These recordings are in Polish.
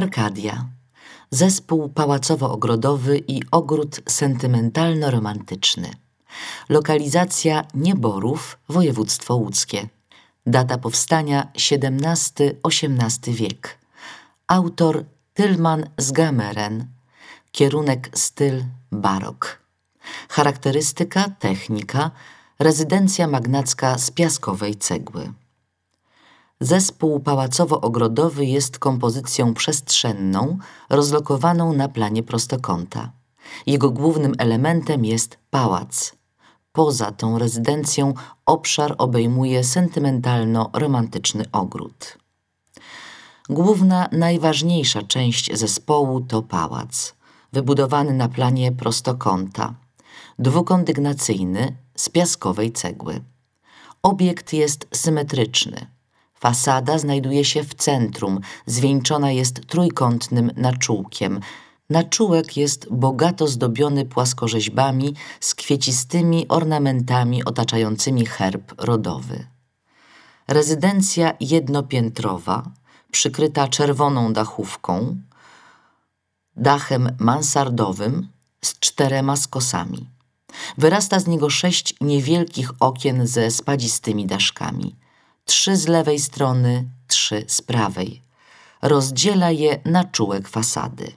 Arkadia. Zespół pałacowo-ogrodowy i ogród sentymentalno-romantyczny. Lokalizacja Nieborów, województwo łódzkie. Data powstania XVII-XVIII wiek. Autor Tylman z Gameren. Kierunek styl barok. Charakterystyka, technika, rezydencja magnacka z piaskowej cegły. Zespół pałacowo-ogrodowy jest kompozycją przestrzenną, rozlokowaną na planie prostokąta. Jego głównym elementem jest pałac. Poza tą rezydencją obszar obejmuje sentymentalno-romantyczny ogród. Główna, najważniejsza część zespołu to pałac, wybudowany na planie prostokąta, dwukondygnacyjny z piaskowej cegły. Obiekt jest symetryczny. Fasada znajduje się w centrum, zwieńczona jest trójkątnym naczółkiem. Naczółek jest bogato zdobiony płaskorzeźbami z kwiecistymi ornamentami otaczającymi herb rodowy. Rezydencja jednopiętrowa, przykryta czerwoną dachówką, dachem mansardowym z 4 skosami. Wyrasta z niego 6 niewielkich okien ze spadzistymi daszkami. 3 z lewej strony, 3 z prawej. Rozdziela je naczółek fasady.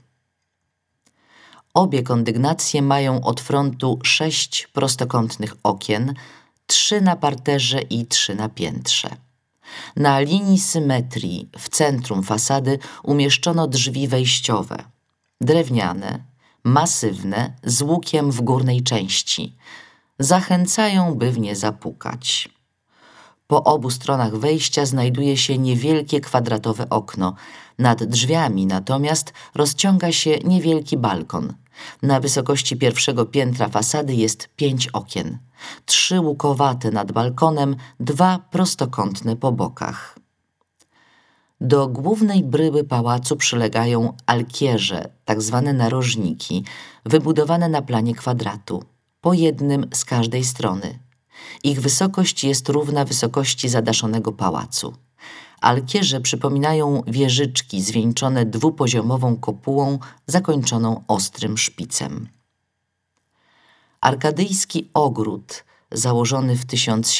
Obie kondygnacje mają od frontu 6 prostokątnych okien, 3 na parterze i 3 na piętrze. Na linii symetrii w centrum fasady umieszczono drzwi wejściowe, drewniane, masywne, z łukiem w górnej części. Zachęcają, by w nie zapukać. Po obu stronach wejścia znajduje się niewielkie kwadratowe okno. Nad drzwiami natomiast rozciąga się niewielki balkon. Na wysokości pierwszego piętra fasady jest 5 okien. 3 łukowate nad balkonem, 2 prostokątne po bokach. Do głównej bryły pałacu przylegają alkierze, tzw. narożniki, wybudowane na planie kwadratu, po jednym z każdej strony. Ich wysokość jest równa wysokości zadaszonego pałacu. Alkierze przypominają wieżyczki zwieńczone dwupoziomową kopułą zakończoną ostrym szpicem. Arkadyjski ogród, założony w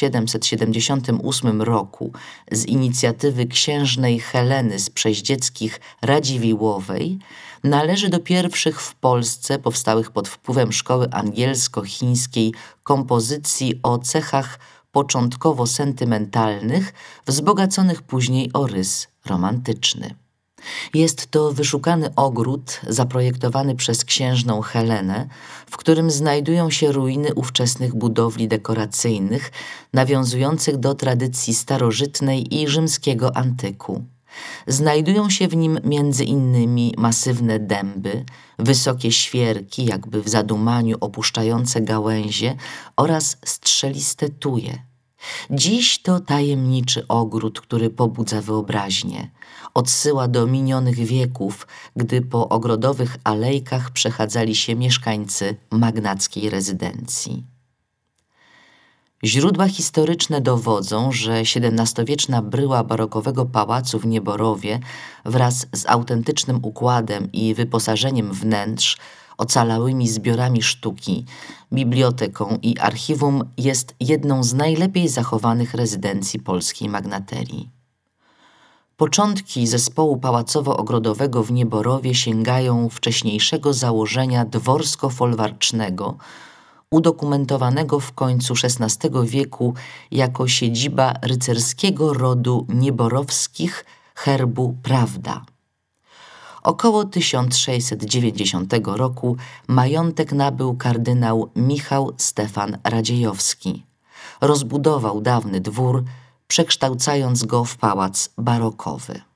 1778 roku z inicjatywy księżnej Heleny z Przeździeckich Radziwiłłowej, należy do pierwszych w Polsce powstałych pod wpływem szkoły angielsko-chińskiej kompozycji o cechach początkowo sentymentalnych, wzbogaconych później o rys romantyczny. Jest to wyszukany ogród zaprojektowany przez księżną Helenę, w którym znajdują się ruiny ówczesnych budowli dekoracyjnych, nawiązujących do tradycji starożytnej i rzymskiego antyku. Znajdują się w nim między innymi masywne dęby, wysokie świerki, jakby w zadumaniu opuszczające gałęzie oraz strzeliste tuje. Dziś to tajemniczy ogród, który pobudza wyobraźnię. Odsyła do minionych wieków, gdy po ogrodowych alejkach przechadzali się mieszkańcy magnackiej rezydencji. Źródła historyczne dowodzą, że XVII-wieczna bryła barokowego pałacu w Nieborowie wraz z autentycznym układem i wyposażeniem wnętrz, ocalałymi zbiorami sztuki, biblioteką i archiwum jest jedną z najlepiej zachowanych rezydencji polskiej magnaterii. Początki zespołu pałacowo-ogrodowego w Nieborowie sięgają wcześniejszego założenia dworsko-folwarcznego, udokumentowanego w końcu XVI wieku jako siedziba rycerskiego rodu nieborowskich herbu Prawda. Około 1690 roku majątek nabył kardynał Michał Stefan Radziejowski. Rozbudował dawny dwór, przekształcając go w pałac barokowy.